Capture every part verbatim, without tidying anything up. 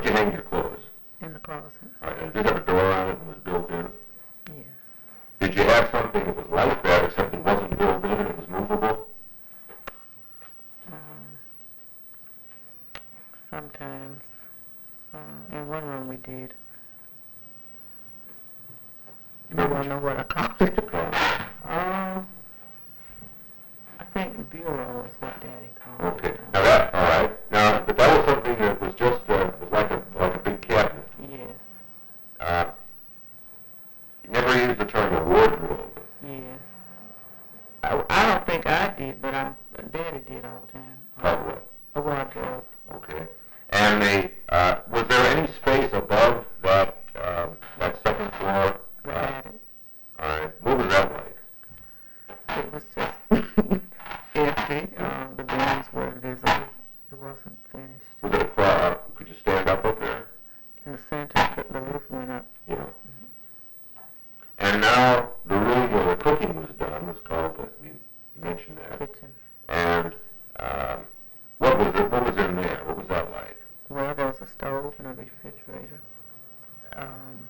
Where'd you hang your clothes? In the closet. All right, and did it have a door on it and was built in? Yes. Did you have something that was like that, except it wasn't built in and it was movable? Um, sometimes. Uh, in one room we did. You don't know what I call it. Um, I think bureau is what Daddy called it. Okay. Now that, all right. Now, but that was something that was just uh, was like a like a big cabinet. Yes. Uh, you never used the term a wardrobe. Yes. I, I don't think I did, but I'm, Daddy did all the time. Called what? A wardrobe. Okay. And the uh, was there any space above that uh, that second floor? We Uh, had it. all right. What was that like? It was just empty. Uh, the beams were visible. It wasn't finished. Was it a cro- uh, could you stand up up there? In the center, the roof went up. You know. And now the room where the cooking was done was called the, you mentioned that. Kitchen. And um, what was it? What was in there? What was that like? Well, there was a stove and a refrigerator. Um,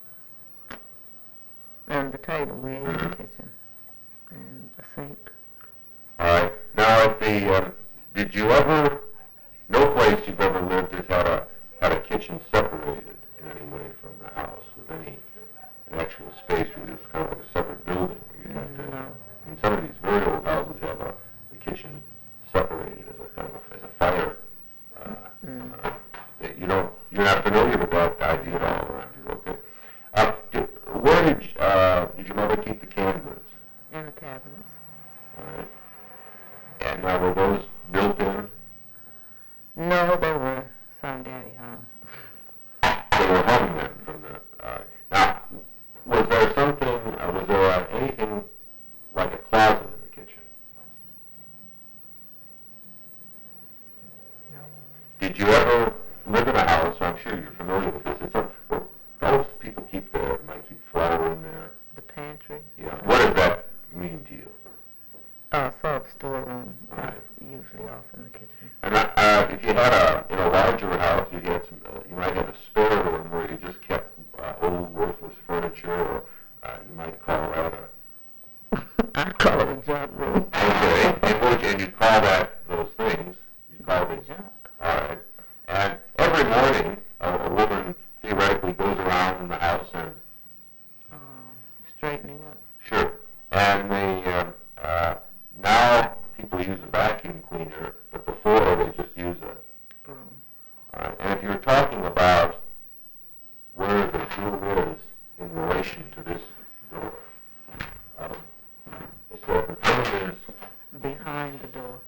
and the table we ate in the kitchen. And a sink. All right. Now, at the uh, did you ever? No place you've ever lived has had a had a kitchen separated in any way from the house with any an actual space where it's kind of like a separate building. Where you have to. No. I mean, some of these very old houses have a the kitchen separated as a kind of a, as a fire. Uh, Mm. uh, you don't. You're not familiar with that idea at all around here, okay? Uh, did, where did uh, did your mother keep the canned goods? In the cabinets. All right. And now were those built in? No, they were some Daddy hung. They were hung then from the. Uh, now, was there something? Uh, was there uh, anything like a closet in the kitchen? No. Did you ever live in a house? I'm sure you're familiar with this. It's a, well, most people keep their might keep flour in there. The pantry. Yeah. What does that mean to you? Uh, sort of storeroom. Right. Usually off in the kitchen. And uh, if you had a in a larger house, you had some. Uh, you might have a spare room where you just kept uh, old, worthless furniture, or uh, you might call that a. I call it a junk room. Okay. And what and you call that those things? You call A it junk. all right. And every morning, uh, a woman theoretically goes around the house and Um, straightening up. sure. And the uh, uh, now people use a vacuum cleaner, but before they just use a. Broom. All right. And if you're talking about where the broom is in relation to this door, um, so the broom is. Behind the door.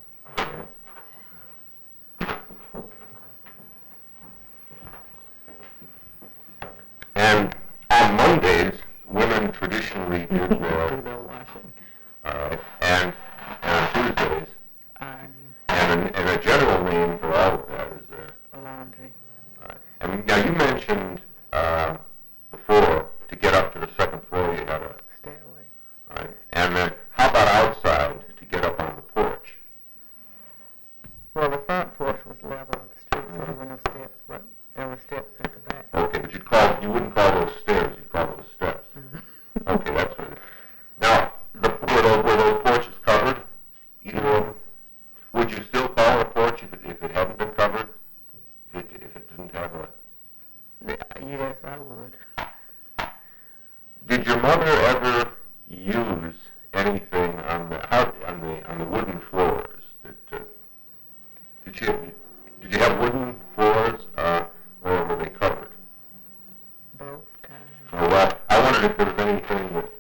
And on Mondays, women traditionally did Do their, their washing. uh, and, and on Tuesdays, Ironing. and, a- and a general name for all of that is there. Laundry. All right. And now you mentioned uh, before to get up to the second floor you had a, Stairway. all right. And then how about outside to get up on the porch? Well, the front porch was level with the street, so there were no steps, but there were steps at the back. Okay, but you call you wouldn't call those stairs, you'd call those steps. Mm-hmm. Okay, that's right. Now, the, were, those, were those porches covered? Either of them? Would you still call it a porch if it, if it hadn't been covered? If it, if it didn't have a... Yes, I would. Did your mother ever use anything on the how, on the on the wooden floors? Did, uh, did she did you have wooden floors uh, or were they covered? Both times. Oh, well, I wondered if there was anything that